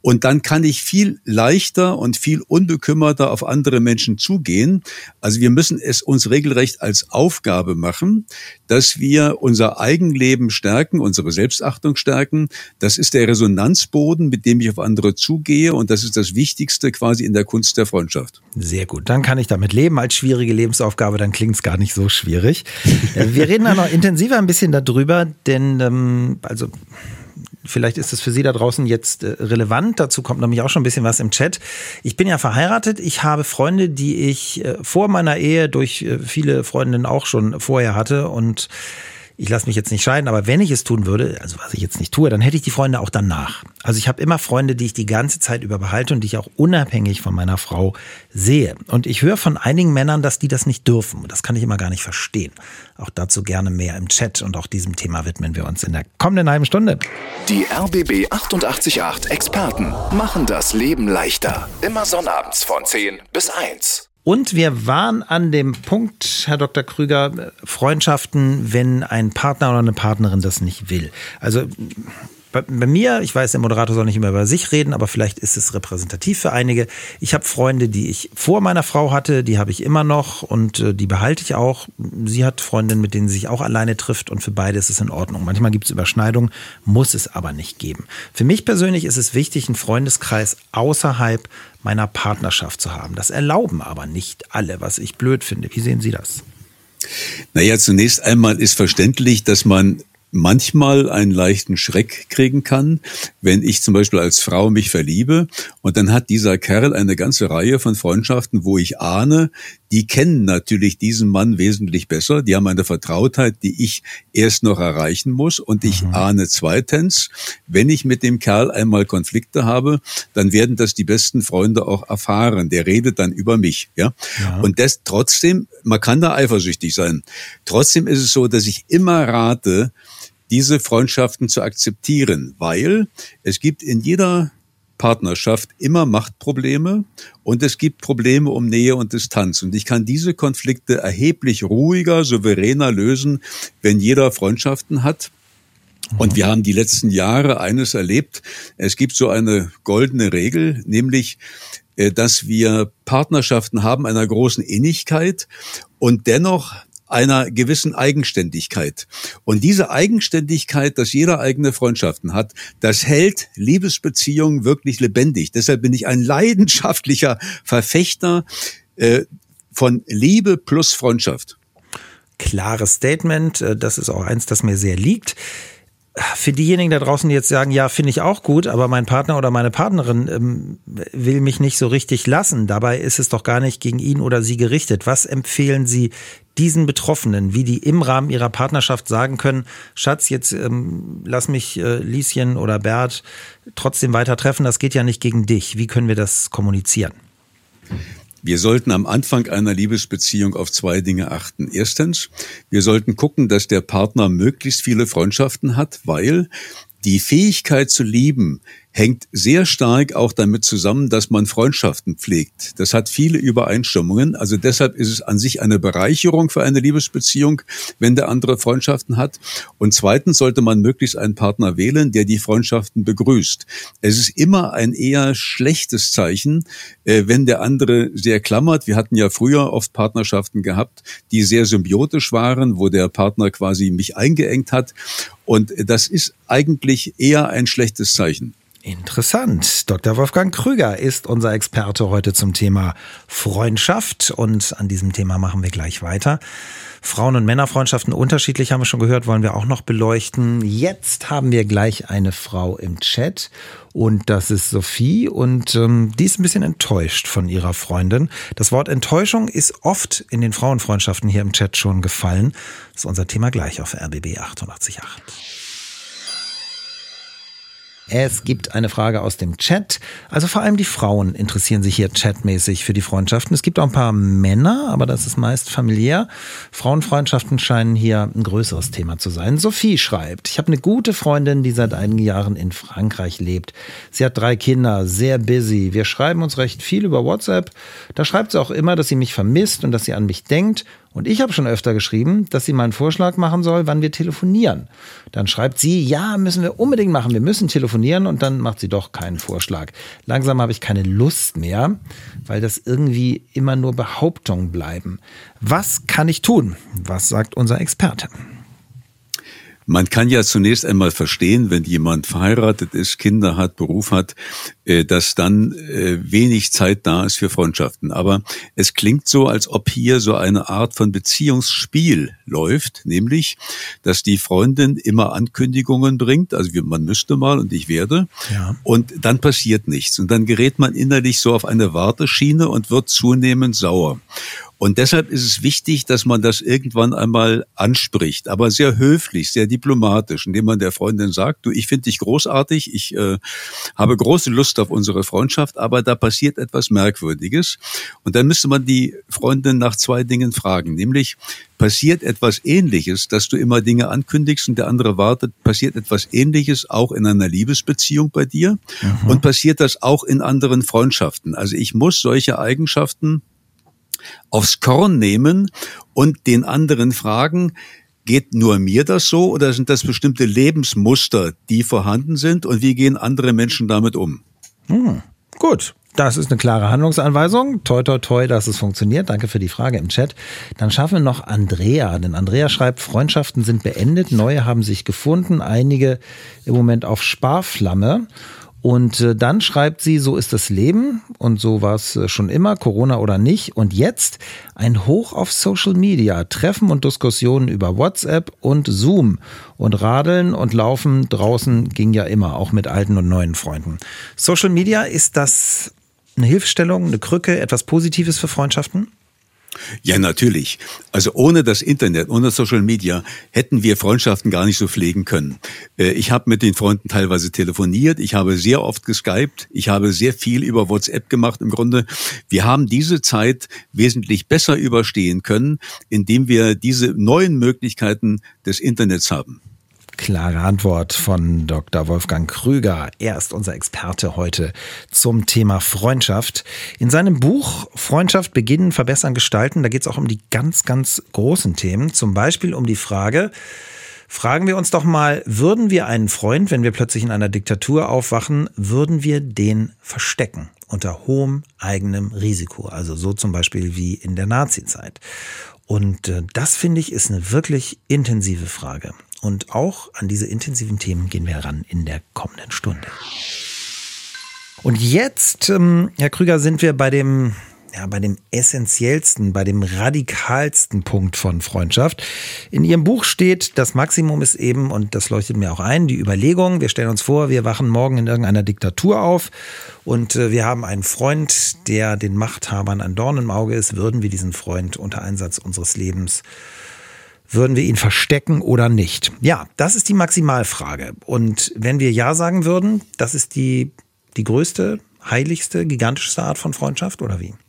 Und dann kann ich viel leichter und viel unbekümmerter auf andere Menschen zugehen. Also wir müssen es uns regelrecht als Aufgabe machen, dass wir unser Eigenleben stärken, unsere Selbstachtung stärken. Das ist der Resonanzboden, mit dem ich auf andere zugehe. Und das ist das Wichtigste quasi in der Kunst der Freundschaft. Sehr gut. Dann kann ich damit leben als schwierige Lebensaufgabe. Dann klingt es gar nicht so schwierig. Wir reden dann noch intensiver ein bisschen darüber, denn ähm, also vielleicht ist es für Sie da draußen jetzt äh, relevant. Dazu kommt nämlich auch schon ein bisschen was im Chat. Ich bin ja verheiratet. Ich habe Freunde, die ich äh, vor meiner Ehe durch äh, viele Freundinnen auch schon vorher hatte. Und ich lasse mich jetzt nicht scheiden, aber wenn ich es tun würde, also was ich jetzt nicht tue, dann hätte ich die Freunde auch danach. Also ich habe immer Freunde, die ich die ganze Zeit über behalte und die ich auch unabhängig von meiner Frau sehe. Und ich höre von einigen Männern, dass die das nicht dürfen. Das kann ich immer gar nicht verstehen. Auch dazu gerne mehr im Chat und auch diesem Thema widmen wir uns in der kommenden halben Stunde. Die R B B achtundachtzig Komma acht Experten machen das Leben leichter. Immer sonnabends von zehn bis eins. Und wir waren an dem Punkt, Herr Doktor Krüger, Freundschaften, wenn ein Partner oder eine Partnerin das nicht will. Also bei, bei mir, ich weiß, der Moderator soll nicht immer über sich reden, aber vielleicht ist es repräsentativ für einige. Ich habe Freunde, die ich vor meiner Frau hatte, die habe ich immer noch und äh, die behalte ich auch. Sie hat Freundinnen, mit denen sie sich auch alleine trifft und für beide ist es in Ordnung. Manchmal gibt es Überschneidungen, muss es aber nicht geben. Für mich persönlich ist es wichtig, einen Freundeskreis außerhalb meiner Partnerschaft zu haben. Das erlauben aber nicht alle, was ich blöd finde. Wie sehen Sie das? Naja, zunächst einmal ist verständlich, dass man manchmal einen leichten Schreck kriegen kann, wenn ich zum Beispiel als Frau mich verliebe und dann hat dieser Kerl eine ganze Reihe von Freundschaften, wo ich ahne, die kennen natürlich diesen Mann wesentlich besser, die haben eine Vertrautheit, die ich erst noch erreichen muss und ich mhm. ahne zweitens, wenn ich mit dem Kerl einmal Konflikte habe, dann werden das die besten Freunde auch erfahren, der redet dann über mich, ja, ja. Und das trotzdem, man kann da eifersüchtig sein, trotzdem ist es so, dass ich immer rate, diese Freundschaften zu akzeptieren, weil es gibt in jeder Partnerschaft immer Machtprobleme und es gibt Probleme um Nähe und Distanz. Und ich kann diese Konflikte erheblich ruhiger, souveräner lösen, wenn jeder Freundschaften hat. Und wir haben die letzten Jahre eines erlebt. Es gibt so eine goldene Regel, nämlich, dass wir Partnerschaften haben einer großen Innigkeit und dennoch einer gewissen Eigenständigkeit. Und diese Eigenständigkeit, dass jeder eigene Freundschaften hat, das hält Liebesbeziehungen wirklich lebendig. Deshalb bin ich ein leidenschaftlicher Verfechter äh, von Liebe plus Freundschaft. Klares Statement, das ist auch eins, das mir sehr liegt. Für diejenigen da draußen, die jetzt sagen, ja, finde ich auch gut, aber mein Partner oder meine Partnerin ähm, will mich nicht so richtig lassen. Dabei ist es doch gar nicht gegen ihn oder sie gerichtet. Was empfehlen Sie diesen Betroffenen, wie die im Rahmen ihrer Partnerschaft sagen können, Schatz, jetzt ähm, lass mich äh, Lieschen oder Bert trotzdem weiter treffen, das geht ja nicht gegen dich. Wie können wir das kommunizieren? Wir sollten am Anfang einer Liebesbeziehung auf zwei Dinge achten. Erstens, wir sollten gucken, dass der Partner möglichst viele Freundschaften hat, weil die Fähigkeit zu lieben hängt sehr stark auch damit zusammen, dass man Freundschaften pflegt. Das hat viele Übereinstimmungen. Also deshalb ist es an sich eine Bereicherung für eine Liebesbeziehung, wenn der andere Freundschaften hat. Und zweitens sollte man möglichst einen Partner wählen, der die Freundschaften begrüßt. Es ist immer ein eher schlechtes Zeichen, wenn der andere sehr klammert. Wir hatten ja früher oft Partnerschaften gehabt, die sehr symbiotisch waren, wo der Partner quasi mich eingeengt hat. Und das ist eigentlich eher ein schlechtes Zeichen. Interessant. Doktor Wolfgang Krüger ist unser Experte heute zum Thema Freundschaft und an diesem Thema machen wir gleich weiter. Frauen- und Männerfreundschaften unterschiedlich, haben wir schon gehört, wollen wir auch noch beleuchten. Jetzt haben wir gleich eine Frau im Chat und das ist Sophie und ähm, die ist ein bisschen enttäuscht von ihrer Freundin. Das Wort Enttäuschung ist oft in den Frauenfreundschaften hier im Chat schon gefallen. Das ist unser Thema gleich auf R B B achtundachtzig Komma acht. Es gibt eine Frage aus dem Chat. Also vor allem die Frauen interessieren sich hier chatmäßig für die Freundschaften. Es gibt auch ein paar Männer, aber das ist meist familiär. Frauenfreundschaften scheinen hier ein größeres Thema zu sein. Sophie schreibt, ich habe eine gute Freundin, die seit einigen Jahren in Frankreich lebt. Sie hat drei Kinder, sehr busy. Wir schreiben uns recht viel über WhatsApp. Da schreibt sie auch immer, dass sie mich vermisst und dass sie an mich denkt Und ich habe schon öfter geschrieben, dass sie mal einen Vorschlag machen soll, wann wir telefonieren. Dann schreibt sie, ja, müssen wir unbedingt machen, wir müssen telefonieren, und dann macht sie doch keinen Vorschlag. Langsam habe ich keine Lust mehr, weil das irgendwie immer nur Behauptungen bleiben. Was kann ich tun? Was sagt unser Experte? Man kann ja zunächst einmal verstehen, wenn jemand verheiratet ist, Kinder hat, Beruf hat, dass dann wenig Zeit da ist für Freundschaften. Aber es klingt so, als ob hier so eine Art von Beziehungsspiel läuft, nämlich, dass die Freundin immer Ankündigungen bringt, also man müsste mal und ich werde, ja. Und dann passiert nichts. Und dann gerät man innerlich so auf eine Warteschiene und wird zunehmend sauer. Und deshalb ist es wichtig, dass man das irgendwann einmal anspricht, aber sehr höflich, sehr diplomatisch, indem man der Freundin sagt, du, ich finde dich großartig, ich äh, habe große Lust auf unsere Freundschaft, aber da passiert etwas Merkwürdiges. Und dann müsste man die Freundin nach zwei Dingen fragen, nämlich, passiert etwas Ähnliches, dass du immer Dinge ankündigst und der andere wartet, passiert etwas Ähnliches auch in einer Liebesbeziehung bei dir? Mhm. Und passiert das auch in anderen Freundschaften? Also ich muss solche Eigenschaften aufs Korn nehmen und den anderen fragen, geht nur mir das so oder sind das bestimmte Lebensmuster, die vorhanden sind, und wie gehen andere Menschen damit um? Hm, gut. Das ist eine klare Handlungsanweisung. Toi, toi, toi, dass es funktioniert. Danke für die Frage im Chat. Dann schaffen wir noch Andrea. Denn Andrea schreibt, Freundschaften sind beendet, neue haben sich gefunden, einige im Moment auf Sparflamme. Und dann schreibt sie, so ist das Leben und so war es schon immer, Corona oder nicht. Und jetzt ein Hoch auf Social Media, Treffen und Diskussionen über WhatsApp und Zoom. Und Radeln und Laufen draußen ging ja immer, auch mit alten und neuen Freunden. Social Media, ist das eine Hilfestellung, eine Krücke, etwas Positives für Freundschaften? Ja, natürlich. Also ohne das Internet, ohne Social Media hätten wir Freundschaften gar nicht so pflegen können. Ich habe mit den Freunden teilweise telefoniert, ich habe sehr oft geskypt, ich habe sehr viel über WhatsApp gemacht im Grunde. Wir haben diese Zeit wesentlich besser überstehen können, indem wir diese neuen Möglichkeiten des Internets haben. Klare Antwort von Doktor Wolfgang Krüger. Er ist unser Experte heute zum Thema Freundschaft. In seinem Buch Freundschaft beginnen, verbessern, gestalten, da geht es auch um die ganz, ganz großen Themen. Zum Beispiel um die Frage, fragen wir uns doch mal, würden wir einen Freund, wenn wir plötzlich in einer Diktatur aufwachen, würden wir den verstecken? Unter hohem eigenem Risiko. Also so zum Beispiel wie in der Nazizeit. Und äh, das, finde ich, ist eine wirklich intensive Frage. Und auch an diese intensiven Themen gehen wir ran in der kommenden Stunde. Und jetzt, ähm, Herr Krüger, sind wir bei dem, ja, bei dem essentiellsten, bei dem radikalsten Punkt von Freundschaft. In Ihrem Buch steht, das Maximum ist eben, und das leuchtet mir auch ein, die Überlegung, wir stellen uns vor, wir wachen morgen in irgendeiner Diktatur auf und äh, wir haben einen Freund, der den Machthabern ein Dorn im Auge ist. Würden wir diesen Freund unter Einsatz unseres Lebens, würden wir ihn verstecken oder nicht? Ja, das ist die Maximalfrage. Und wenn wir Ja sagen würden, das ist die, die größte, heiligste, gigantischste Art von Freundschaft, oder wie?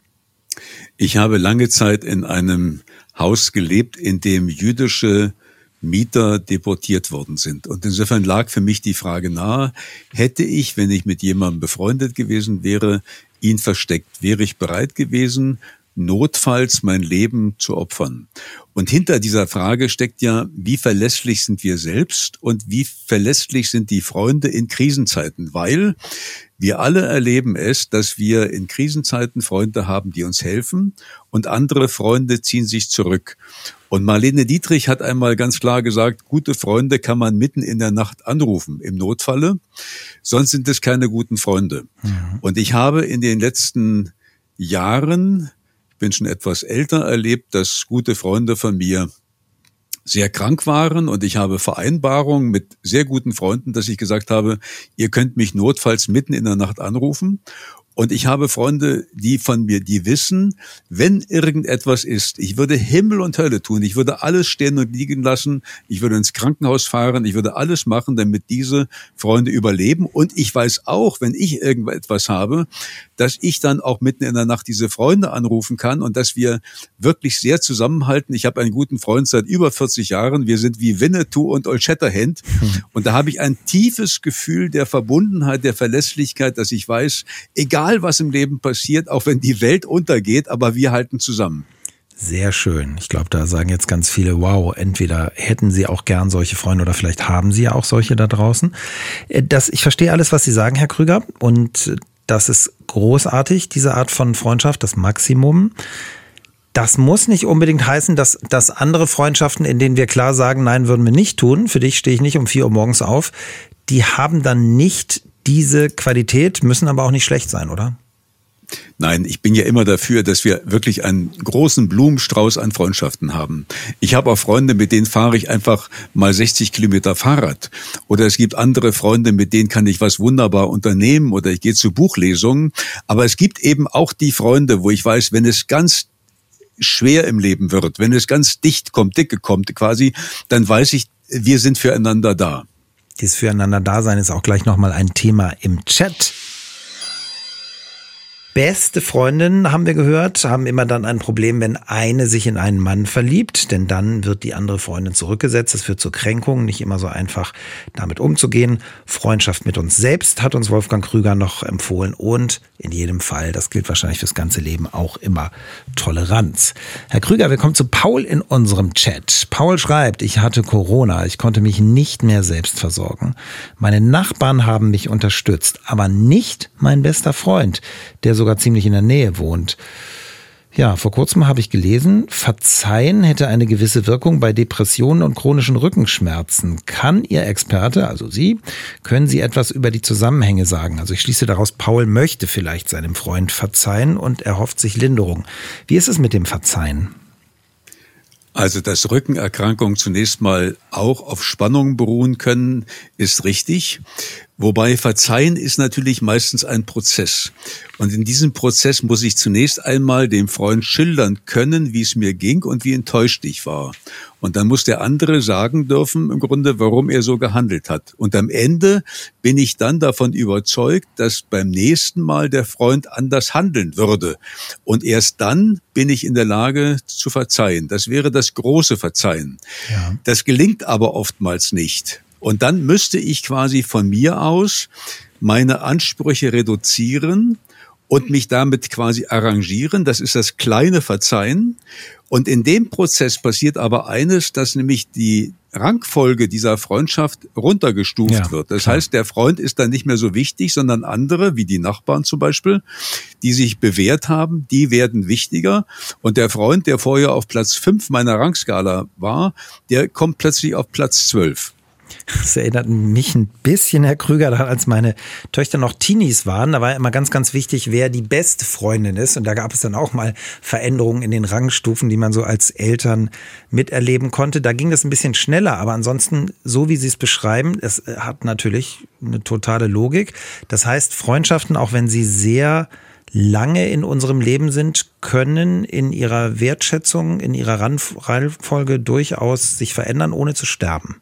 Ich habe lange Zeit in einem Haus gelebt, in dem jüdische Mieter deportiert worden sind. Und insofern lag für mich die Frage nahe, hätte ich, wenn ich mit jemandem befreundet gewesen wäre, ihn versteckt? Wäre ich bereit gewesen, notfalls mein Leben zu opfern? Und hinter dieser Frage steckt ja, wie verlässlich sind wir selbst und wie verlässlich sind die Freunde in Krisenzeiten? Weil wir alle erleben es, dass wir in Krisenzeiten Freunde haben, die uns helfen, und andere Freunde ziehen sich zurück. Und Marlene Dietrich hat einmal ganz klar gesagt, gute Freunde kann man mitten in der Nacht anrufen, im Notfalle, sonst sind es keine guten Freunde. Mhm. Und ich habe in den letzten Jahren, ich bin schon etwas älter, erlebt, dass gute Freunde von mir sehr krank waren, und ich habe Vereinbarungen mit sehr guten Freunden, dass ich gesagt habe, ihr könnt mich notfalls mitten in der Nacht anrufen. Und ich habe Freunde, die von mir, die wissen, wenn irgendetwas ist, ich würde Himmel und Hölle tun, ich würde alles stehen und liegen lassen, ich würde ins Krankenhaus fahren, ich würde alles machen, damit diese Freunde überleben. Und ich weiß auch, wenn ich irgendetwas habe, dass ich dann auch mitten in der Nacht diese Freunde anrufen kann und dass wir wirklich sehr zusammenhalten. Ich habe einen guten Freund seit über vierzig Jahren. Wir sind wie Winnetou und Old Shatterhand. Und da habe ich ein tiefes Gefühl der Verbundenheit, der Verlässlichkeit, dass ich weiß, egal was im Leben passiert, auch wenn die Welt untergeht, aber wir halten zusammen. Sehr schön. Ich glaube, da sagen jetzt ganz viele, wow, entweder hätten sie auch gern solche Freunde oder vielleicht haben sie ja auch solche da draußen. Das, ich verstehe alles, was Sie sagen, Herr Krüger, und das ist großartig, diese Art von Freundschaft, das Maximum. Das muss nicht unbedingt heißen, dass, dass andere Freundschaften, in denen wir klar sagen, nein, würden wir nicht tun, für dich stehe ich nicht um vier Uhr morgens auf, die haben dann nicht diese Qualität, müssen aber auch nicht schlecht sein, oder? Nein, ich bin ja immer dafür, dass wir wirklich einen großen Blumenstrauß an Freundschaften haben. Ich habe auch Freunde, mit denen fahre ich einfach mal sechzig Kilometer Fahrrad. Oder es gibt andere Freunde, mit denen kann ich was wunderbar unternehmen. Oder ich gehe zu Buchlesungen. Aber es gibt eben auch die Freunde, wo ich weiß, wenn es ganz schwer im Leben wird, wenn es ganz dicht kommt, dicke kommt quasi, dann weiß ich, wir sind füreinander da. Dieses Füreinander-Dasein ist auch gleich nochmal ein Thema im Chat. Beste Freundinnen, haben wir gehört, haben immer dann ein Problem, wenn eine sich in einen Mann verliebt, denn dann wird die andere Freundin zurückgesetzt. Es führt zur Kränkung, nicht immer so einfach damit umzugehen. Freundschaft mit uns selbst hat uns Wolfgang Krüger noch empfohlen und in jedem Fall, das gilt wahrscheinlich fürs ganze Leben, auch immer Toleranz. Herr Krüger, wir kommen zu Paul in unserem Chat. Paul schreibt, ich hatte Corona, ich konnte mich nicht mehr selbst versorgen. Meine Nachbarn haben mich unterstützt, aber nicht mein bester Freund, der so sogar ziemlich in der Nähe wohnt. Ja, vor kurzem habe ich gelesen, Verzeihen hätte eine gewisse Wirkung bei Depressionen und chronischen Rückenschmerzen. Kann Ihr Experte, also Sie, können Sie etwas über die Zusammenhänge sagen? Also ich schließe daraus, Paul möchte vielleicht seinem Freund verzeihen und erhofft sich Linderung. Wie ist es mit dem Verzeihen? Also, dass Rückenerkrankungen zunächst mal auch auf Spannungen beruhen können, ist richtig. Wobei Verzeihen ist natürlich meistens ein Prozess. Und in diesem Prozess muss ich zunächst einmal dem Freund schildern können, wie es mir ging und wie enttäuscht ich war. Und dann muss der andere sagen dürfen, im Grunde, warum er so gehandelt hat. Und am Ende bin ich dann davon überzeugt, dass beim nächsten Mal der Freund anders handeln würde. Und erst dann bin ich in der Lage zu verzeihen. Das wäre das große Verzeihen. Ja. Das gelingt aber oftmals nicht. Und dann müsste ich quasi von mir aus meine Ansprüche reduzieren und mich damit quasi arrangieren. Das ist das kleine Verzeihen. Und in dem Prozess passiert aber eines, dass nämlich die Rangfolge dieser Freundschaft runtergestuft ja, wird. Das klar. heißt, der Freund ist dann nicht mehr so wichtig, sondern andere, wie die Nachbarn zum Beispiel, die sich bewährt haben, die werden wichtiger. Und der Freund, der vorher auf Platz fünf meiner Rangskala war, der kommt plötzlich auf Platz zwölf. Das erinnert mich ein bisschen, Herr Krüger, daran, als meine Töchter noch Teenies waren. Da war immer ganz, ganz wichtig, wer die beste Freundin ist. Und da gab es dann auch mal Veränderungen in den Rangstufen, die man so als Eltern miterleben konnte. Da ging das ein bisschen schneller. Aber ansonsten, so wie Sie es beschreiben, es hat natürlich eine totale Logik. Das heißt, Freundschaften, auch wenn sie sehr lange in unserem Leben sind, können in ihrer Wertschätzung, in ihrer Reihenfolge durchaus sich verändern, ohne zu sterben.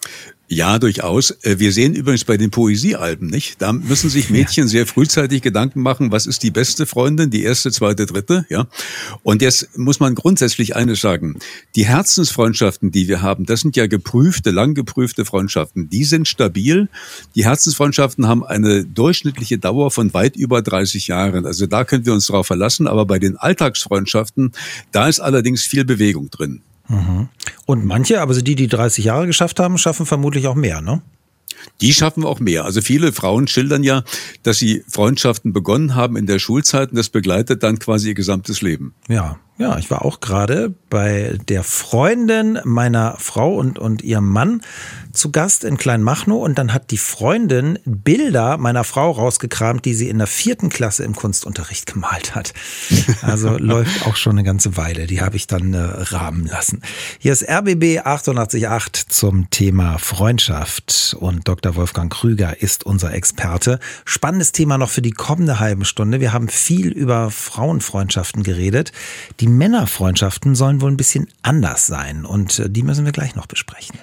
Ja, durchaus. Wir sehen übrigens bei den Poesiealben, nicht? Da müssen sich Mädchen sehr frühzeitig Gedanken machen, was ist die beste Freundin, die erste, zweite, dritte, ja? Und jetzt muss man grundsätzlich eines sagen. Die Herzensfreundschaften, die wir haben, das sind ja geprüfte, lang geprüfte Freundschaften. Die sind stabil. Die Herzensfreundschaften haben eine durchschnittliche Dauer von weit über dreißig Jahren. Also da können wir uns drauf verlassen. Aber bei den Alltagsfreundschaften, da ist allerdings viel Bewegung drin. Und manche, aber die, die dreißig Jahre geschafft haben, schaffen vermutlich auch mehr, ne? Die schaffen auch mehr. Also viele Frauen schildern ja, dass sie Freundschaften begonnen haben in der Schulzeit und das begleitet dann quasi ihr gesamtes Leben. Ja, ja, ich war auch gerade bei der Freundin meiner Frau und, und ihrem Mann zu Gast in Kleinmachnow und dann hat die Freundin Bilder meiner Frau rausgekramt, die sie in der vierten Klasse im Kunstunterricht gemalt hat. Also läuft auch schon eine ganze Weile. Die habe ich dann äh, rahmen lassen. Hier ist R B B achtundachtzig Komma acht zum Thema Freundschaft und Doktor Wolfgang Krüger ist unser Experte. Spannendes Thema noch für die kommende halbe Stunde. Wir haben viel über Frauenfreundschaften geredet. Die Männerfreundschaften sollen wohl ein bisschen anders sein und die müssen wir gleich noch besprechen.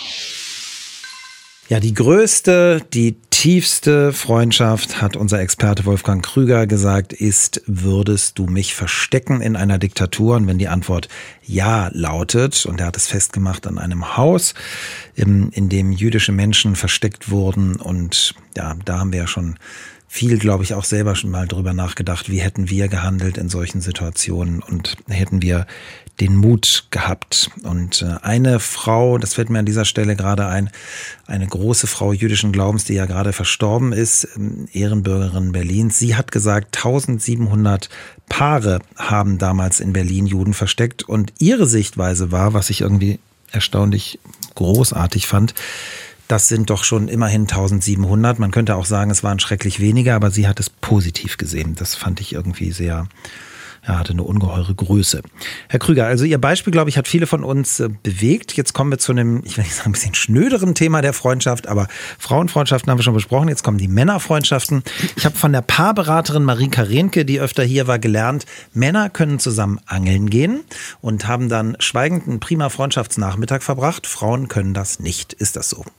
Ja, die größte, die tiefste Freundschaft, hat unser Experte Wolfgang Krüger gesagt, ist, würdest du mich verstecken in einer Diktatur? Und wenn die Antwort ja lautet, und er hat es festgemacht an einem Haus, in, in dem jüdische Menschen versteckt wurden und ja, da haben wir ja schon viel, glaube ich, auch selber schon mal drüber nachgedacht, wie hätten wir gehandelt in solchen Situationen und hätten wir den Mut gehabt. Und eine Frau, das fällt mir an dieser Stelle gerade ein, eine große Frau jüdischen Glaubens, die ja gerade verstorben ist, Ehrenbürgerin Berlins, sie hat gesagt, eintausendsiebenhundert Paare haben damals in Berlin Juden versteckt und ihre Sichtweise war, was ich irgendwie erstaunlich großartig fand, das sind doch schon immerhin eintausendsiebenhundert. Man könnte auch sagen, es waren schrecklich weniger, aber sie hat es positiv gesehen. Das fand ich irgendwie sehr, ja, hatte eine ungeheure Größe. Herr Krüger, also Ihr Beispiel, glaube ich, hat viele von uns äh, bewegt. Jetzt kommen wir zu einem, ich will nicht sagen, ein bisschen schnöderen Thema der Freundschaft, aber Frauenfreundschaften haben wir schon besprochen. Jetzt kommen die Männerfreundschaften. Ich habe von der Paarberaterin Marika Rehnke, die öfter hier war, gelernt, Männer können zusammen angeln gehen und haben dann schweigend einen prima Freundschaftsnachmittag verbracht. Frauen können das nicht. Ist das so?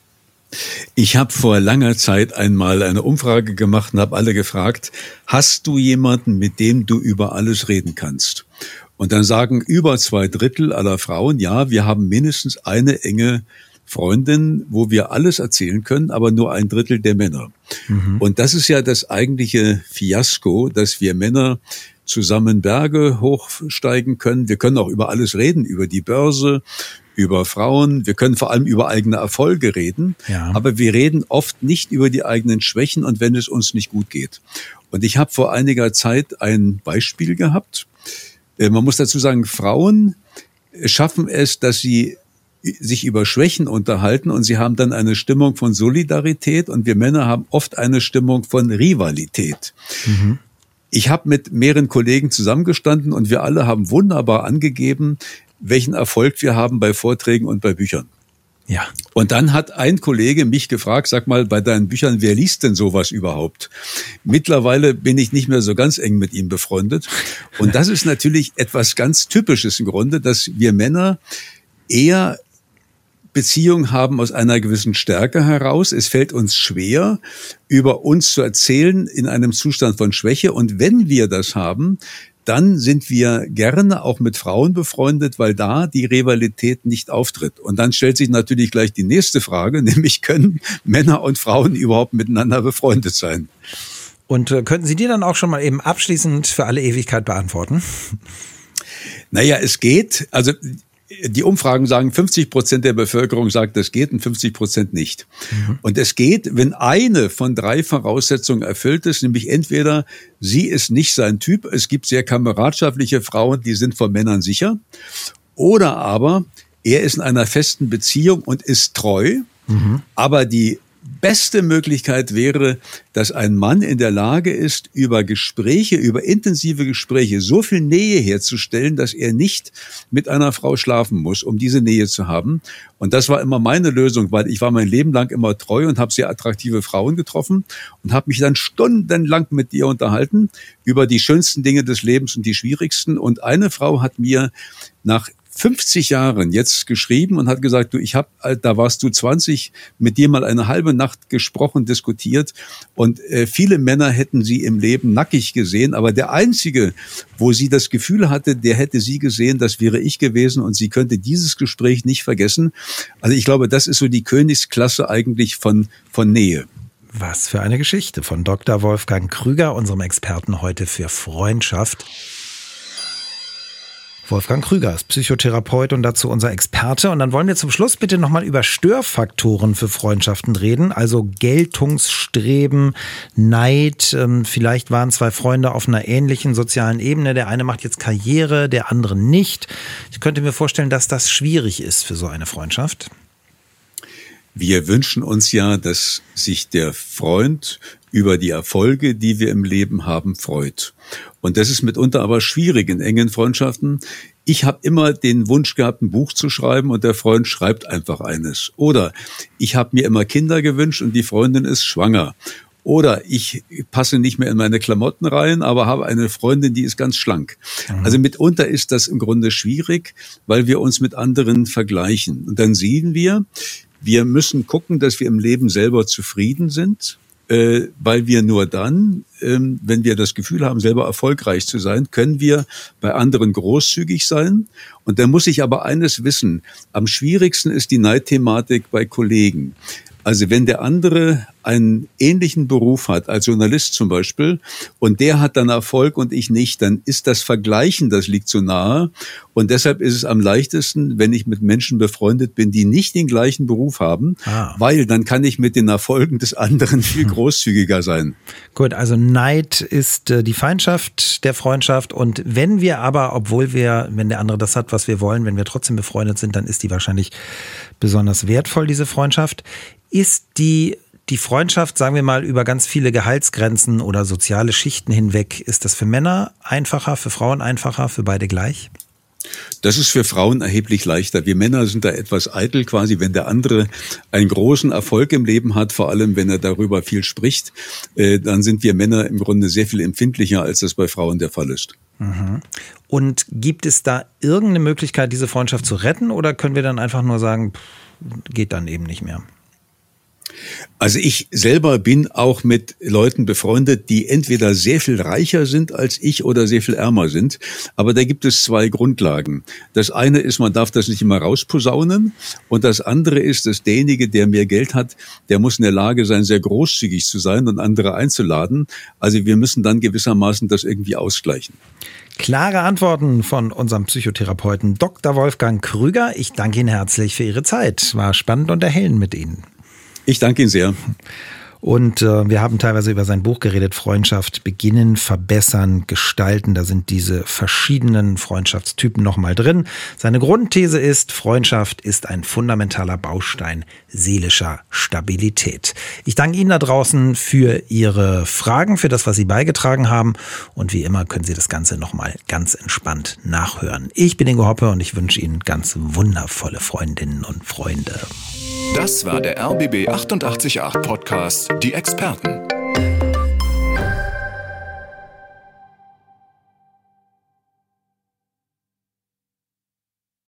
Ich habe vor langer Zeit einmal eine Umfrage gemacht und habe alle gefragt, hast du jemanden, mit dem du über alles reden kannst? Und dann sagen über zwei Drittel aller Frauen, ja, wir haben mindestens eine enge Freundin, wo wir alles erzählen können, aber nur ein Drittel der Männer. Mhm. Und das ist ja das eigentliche Fiasko, dass wir Männer zusammen Berge hochsteigen können. Wir können auch über alles reden, über die Börse, über Frauen. Wir können vor allem über eigene Erfolge reden. Ja. Aber wir reden oft nicht über die eigenen Schwächen und wenn es uns nicht gut geht. Und ich habe vor einiger Zeit ein Beispiel gehabt. Man muss dazu sagen, Frauen schaffen es, dass sie sich über Schwächen unterhalten und sie haben dann eine Stimmung von Solidarität und wir Männer haben oft eine Stimmung von Rivalität. Mhm. Ich habe mit mehreren Kollegen zusammengestanden und wir alle haben wunderbar angegeben, welchen Erfolg wir haben bei Vorträgen und bei Büchern. Ja. Und dann hat ein Kollege mich gefragt, sag mal, bei deinen Büchern, wer liest denn sowas überhaupt? Mittlerweile bin ich nicht mehr so ganz eng mit ihm befreundet. Und das ist natürlich etwas ganz Typisches im Grunde, dass wir Männer eher Beziehungen haben aus einer gewissen Stärke heraus. Es fällt uns schwer, über uns zu erzählen in einem Zustand von Schwäche. Und wenn wir das haben, dann sind wir gerne auch mit Frauen befreundet, weil da die Rivalität nicht auftritt. Und dann stellt sich natürlich gleich die nächste Frage, nämlich können Männer und Frauen überhaupt miteinander befreundet sein? Und äh, könnten Sie die dann auch schon mal eben abschließend für alle Ewigkeit beantworten? Naja, es geht. Also die Umfragen sagen, fünfzig Prozent der Bevölkerung sagt, das geht und fünfzig Prozent nicht. Mhm. Und es geht, wenn eine von drei Voraussetzungen erfüllt ist, nämlich entweder sie ist nicht sein Typ, es gibt sehr kameradschaftliche Frauen, die sind vor Männern sicher, oder aber er ist in einer festen Beziehung und ist treu, mhm. aber die beste Möglichkeit wäre, dass ein Mann in der Lage ist, über Gespräche, über intensive Gespräche so viel Nähe herzustellen, dass er nicht mit einer Frau schlafen muss, um diese Nähe zu haben. Und das war immer meine Lösung, weil ich war mein Leben lang immer treu und habe sehr attraktive Frauen getroffen und habe mich dann stundenlang mit ihr unterhalten über die schönsten Dinge des Lebens und die schwierigsten. Und eine Frau hat mir nach fünfzig Jahren jetzt geschrieben und hat gesagt, du, ich hab, da warst du zwanzig, mit dir mal eine halbe Nacht gesprochen, diskutiert und äh, viele Männer hätten sie im Leben nackig gesehen, aber der einzige, wo sie das Gefühl hatte, der hätte sie gesehen, das wäre ich gewesen und sie könnte dieses Gespräch nicht vergessen. Also ich glaube, das ist so die Königsklasse eigentlich von, von Nähe. Was für eine Geschichte von Doktor Wolfgang Krüger, unserem Experten heute für Freundschaft. Wolfgang Krüger ist Psychotherapeut und dazu unser Experte. Und dann wollen wir zum Schluss bitte nochmal über Störfaktoren für Freundschaften reden. Also Geltungsstreben, Neid. Vielleicht waren zwei Freunde auf einer ähnlichen sozialen Ebene. Der eine macht jetzt Karriere, der andere nicht. Ich könnte mir vorstellen, dass das schwierig ist für so eine Freundschaft. Wir wünschen uns ja, dass sich der Freund über die Erfolge, die wir im Leben haben, freut. Und das ist mitunter aber schwierig in engen Freundschaften. Ich habe immer den Wunsch gehabt, ein Buch zu schreiben und der Freund schreibt einfach eines. Oder ich habe mir immer Kinder gewünscht und die Freundin ist schwanger. Oder ich passe nicht mehr in meine Klamotten rein, aber habe eine Freundin, die ist ganz schlank. Mhm. Also mitunter ist das im Grunde schwierig, weil wir uns mit anderen vergleichen. Und dann sehen wir, wir müssen gucken, dass wir im Leben selber zufrieden sind, äh, weil wir nur dann, ähm, wenn wir das Gefühl haben, selber erfolgreich zu sein, können wir bei anderen großzügig sein. Und da muss ich aber eines wissen, am schwierigsten ist die Neidthematik bei Kollegen. Also wenn der andere einen ähnlichen Beruf hat, als Journalist zum Beispiel, und der hat dann Erfolg und ich nicht, dann ist das Vergleichen, das liegt so nahe. Und deshalb ist es am leichtesten, wenn ich mit Menschen befreundet bin, die nicht den gleichen Beruf haben, ah. weil dann kann ich mit den Erfolgen des anderen viel großzügiger sein. Gut, also Neid ist äh, die Feindschaft der Freundschaft. Und wenn wir aber, obwohl wir, wenn der andere das hat, was wir wollen, wenn wir trotzdem befreundet sind, dann ist die wahrscheinlich besonders wertvoll, diese Freundschaft. Ist die Die Freundschaft, sagen wir mal, über ganz viele Gehaltsgrenzen oder soziale Schichten hinweg, ist das für Männer einfacher, für Frauen einfacher, für beide gleich? Das ist für Frauen erheblich leichter. Wir Männer sind da etwas eitel quasi, wenn der andere einen großen Erfolg im Leben hat, vor allem wenn er darüber viel spricht, äh, dann sind wir Männer im Grunde sehr viel empfindlicher, als das bei Frauen der Fall ist. Mhm. Und gibt es da irgendeine Möglichkeit, diese Freundschaft zu retten, oder können wir dann einfach nur sagen, pff, geht dann eben nicht mehr? Also ich selber bin auch mit Leuten befreundet, die entweder sehr viel reicher sind als ich oder sehr viel ärmer sind. Aber da gibt es zwei Grundlagen. Das eine ist, man darf das nicht immer rausposaunen. Und das andere ist, dass derjenige, der mehr Geld hat, der muss in der Lage sein, sehr großzügig zu sein und andere einzuladen. Also wir müssen dann gewissermaßen das irgendwie ausgleichen. Klare Antworten von unserem Psychotherapeuten Doktor Wolfgang Krüger. Ich danke Ihnen herzlich für Ihre Zeit. War spannend und erhellend mit Ihnen. Ich danke Ihnen sehr. Und äh, wir haben teilweise über sein Buch geredet, Freundschaft beginnen, verbessern, gestalten. Da sind diese verschiedenen Freundschaftstypen nochmal drin. Seine Grundthese ist, Freundschaft ist ein fundamentaler Baustein seelischer Stabilität. Ich danke Ihnen da draußen für Ihre Fragen, für das, was Sie beigetragen haben. Und wie immer können Sie das Ganze nochmal ganz entspannt nachhören. Ich bin Ingo Hoppe und ich wünsche Ihnen ganz wundervolle Freundinnen und Freunde. Das war der R B B achtundachtzig Komma acht Podcast Die Experten.